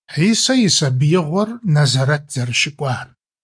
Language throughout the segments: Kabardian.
Хьисэ и сабиигъуэр Назарэт зэрыщыкӏуар.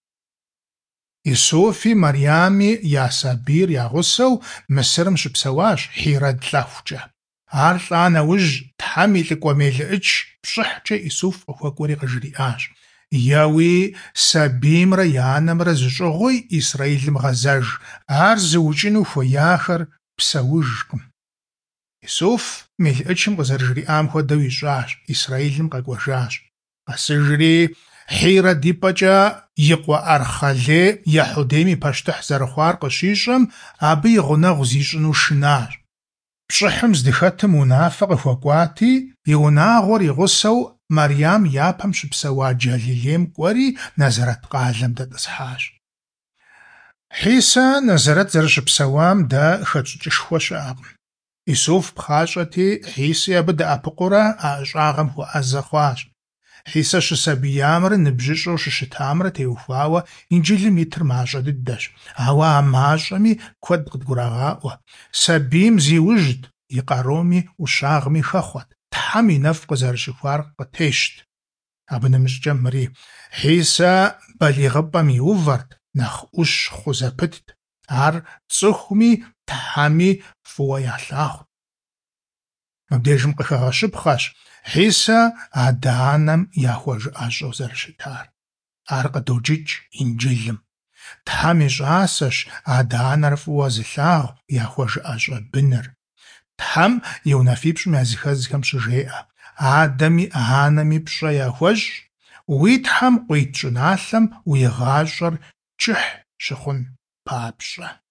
Исуфи Марьями я сабийр я гъусэу Мысырым щыпсэуащ Хьират лӏэхукӏэ. Ар лӏа нэужь Тхьэм и лӏыкӏуэ мелыӏыкӏ пщӏыхькӏэ Исуф къыхуэкӏуэри къыжриӏащ. Еуи сабиймрэ и анэмрэ зыщӏыгъуи Исраилым гъэзэж, ар зыукӏыну хуеяхэр псэужкъым. Исуф мелыӏычым къызэрыжриӏам хуэдэу ищӏащ, Исраилым къэкӏуэжащ. Къэсыжри Хьират и пӏэкӏэ и къуэ Ӏэрхъэлей Ехьудейм и пащтыхь зэрыхъуар къыщищӏэм, абы и гъунэгъу зищӏыну шынащ. Пщӏыхьым здыхэтым унафэ къыхуэкӏуати, и унагъуэр и гъусэу Марьям япэм щыпсэуа Джалилейм кӏуэри Назарэт къалэм дэтӏысхьащ. Хьисэ Назарэт зэрыщыпсэуам дэ хэкӏыкӏышхуэ щыӏэкъым. Исуф пхъащӏэти, Хьиси абы дэӏэпыкъуурэ а ӏыщӏагъэм хуэӏэзэ хъуащ. Хьисэ щысабиямрэ ныбжьыщӏэу щыщытамрэ теухуауэ инджылым итыр мащӏэ дыдэщ, ауэ а мащӏэми куэд къыдгурагъаӏуэ. Сабийм зиужьт, и къаруми ӏущагъми хэхъуэт, Тхьэм и нэфӏ къызэрыщыхуар къытещт. Абы нэмыщӏкӏэ мыри, Хьисэ балигъыпӏэм иувэрт, нэхъ ӏущ хъу зэпытт, ар цӏыхуми Тхьэми фӏыуэ ялъагъут. Мыбдежым къыхэгъэщыпхъэщ Хьисэ адэ-анэм яхуэжыӏэщӏэу зэрыщытар. Ар къыдокӏыкӏ Инджылым. Тхьэм и щӏасэщ адэ-анэр фӏыуэ зылъагъу яхуэжыӏэщӏэ быныр. Тхьэм и унафипщӏым языхэзхэм щыжеӏэ: адэми анэми пщӏэ яхуэщӏ, уи Тхьэм къуит щӏыналъэм уи гъащӏэр кӏыхь щыхъун папщӏэ.